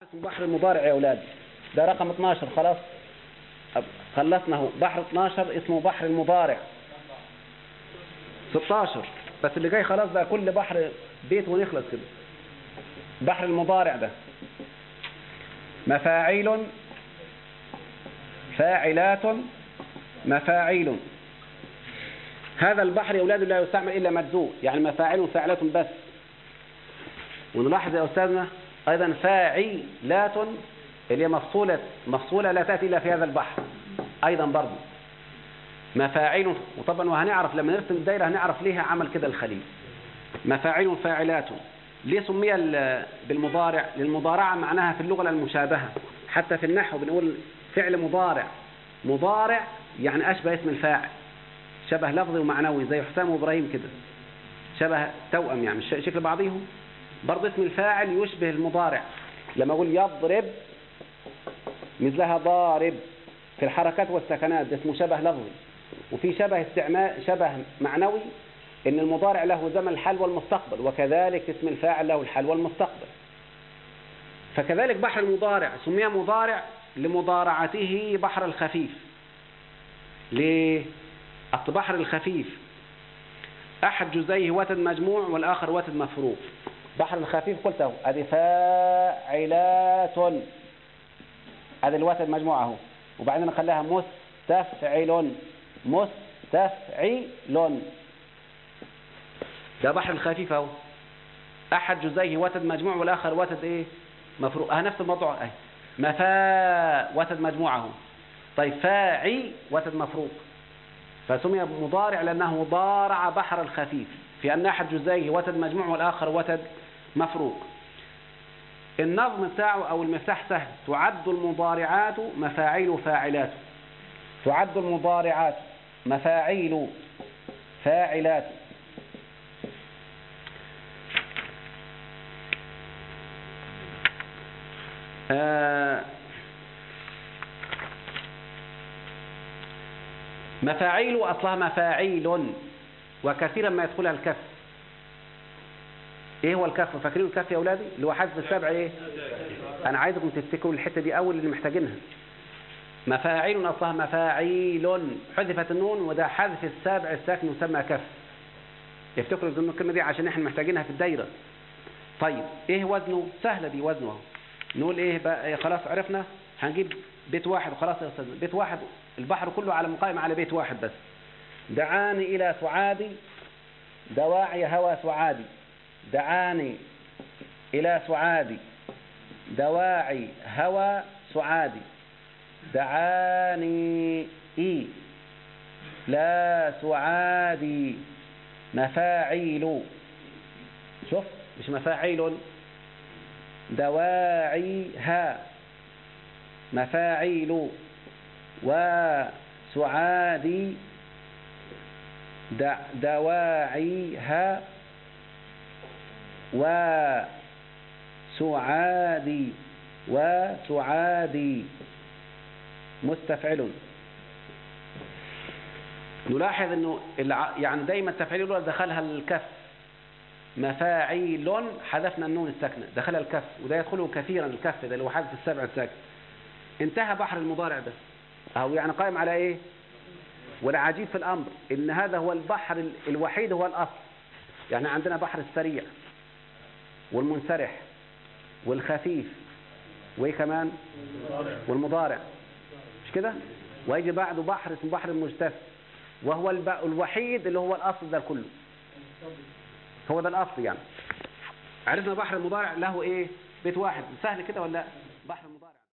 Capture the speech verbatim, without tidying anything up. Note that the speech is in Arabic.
اسمه بحر المضارع يا أولاد، ده رقم اثناشر. خلاص خلصنا اهو. بحر اثناشر اسمه بحر المضارع. ستاشر بس اللي جاي خلاص ده كل بحر بيت ونخلص كده. بحر المضارع ده مفاعيل، فاعلات، مفاعيل. هذا البحر يا أولاد لا يستعمل إلا مجزوء، يعني مفاعيل وفاعلات بس. ونلاحظ يا أستاذنا أيضا فاعلات اللي هي مفصولة مفصولة لا تأتي إلا في هذا البحر أيضا برضه مفاعيل. وطبعا وهنعرف لما نرسم الدائرة هنعرف ليها عمل كده الخليل. مفاعيل فاعلات. ليه سمي بالمضارع؟ للمضارعة معناها في اللغة المشابهة. حتى في النحو بنقول فعل مضارع. مضارع يعني أشبه اسم الفاعل، شبه لفظي ومعنوي، زي حسام وإبراهيم كده، شبه توأم يعني شكل بعضهم. برضه اسم الفاعل يشبه المضارع. لما أقول يضرب مثلها ضارب في الحركات والسكنات، ده اسمه شبه لفظي. وفي شبه استعمال شبه معنوي، إن المضارع له زمن الحال والمستقبل، وكذلك اسم الفاعل له الحال والمستقبل. فكذلك بحر المضارع سمي مضارع لمضارعته بحر الخفيف. ليه؟ البحر الخفيف أحد جزئيه وتد مجموع والآخر وتد مفروق. بحر الخفيف قلته أدي فاعلات، هذا الوتد مجموعة اهو، وبعدين نخليها مستفعل، مستفعل. ده بحر الخفيف اهو، أحد جزئيه وتد مجموع والآخر وتد إيه مفروق. اه نفس الموضوع اهي. مفا وتد مجموعة اهو. طيب فاعي وتد مفروق. فسمي مضارع لأنه ضارع بحر الخفيف في أن أحد جزئيه وتد مجموع والآخر وتد مفروق. النظم بتاعه أو المفتاح سهل. تعد المضارعات مفاعيل فاعلات. تعد المضارعات مفاعيل فاعلات. آه مفاعيل أصلها مفاعيل، وكثيرا ما يدخلها الكف. ايه هو الكف؟ فاكرين الكف يا اولادي اللي هو حذف السبع؟ ايه انا عايزكم تفتكروا الحته دي اول اللي محتاجينها. مفاعيل اصلها مفاعيل، حذفت النون وده حذف السابع الساكن يسمى كف. افتكروا الكلمه دي عشان احنا محتاجينها في الدايره. طيب ايه وزنه؟ سهله دي وزنه. نقول ايه بقى؟ خلاص عرفنا هنجيب بيت واحد وخلاص يا استاذ. بيت واحد البحر كله على مقايم على بيت واحد بس. دعاني الى سعادي دواعي هوى سعادي. دعاني إلى سعادي دواعي هوى سعادي. دعاني إي لا سعادي مفاعيل. شوف مش مفاعيل. دواعيها مفاعيل وسعادي دواعيها وسعادي وسعادي مستفعل. نلاحظ انه يعني دايما التفعيل الاولى دخلها الكف. مفاعيل حذفنا النون الساكنه دخلها الكف، وده يدخله كثيرا الكف ده اللي هو حذف السبع الساكن. انتهى بحر المضارع ده اهو، يعني قائم على ايه؟ والعجيب في الامر ان هذا هو البحر الوحيد هو الاصل. يعني عندنا بحر السريع والمنسرح والخفيف وايه كمان والمضارع، مش كده؟ ويجي بعده بحر اسمه بحر المجتف، وهو الوحيد اللي هو الاصل ده كله. هو ده الاصل. يعني عرفنا بحر المضارع له ايه؟ بيت واحد. سهل كده ولا؟ بحر المضارع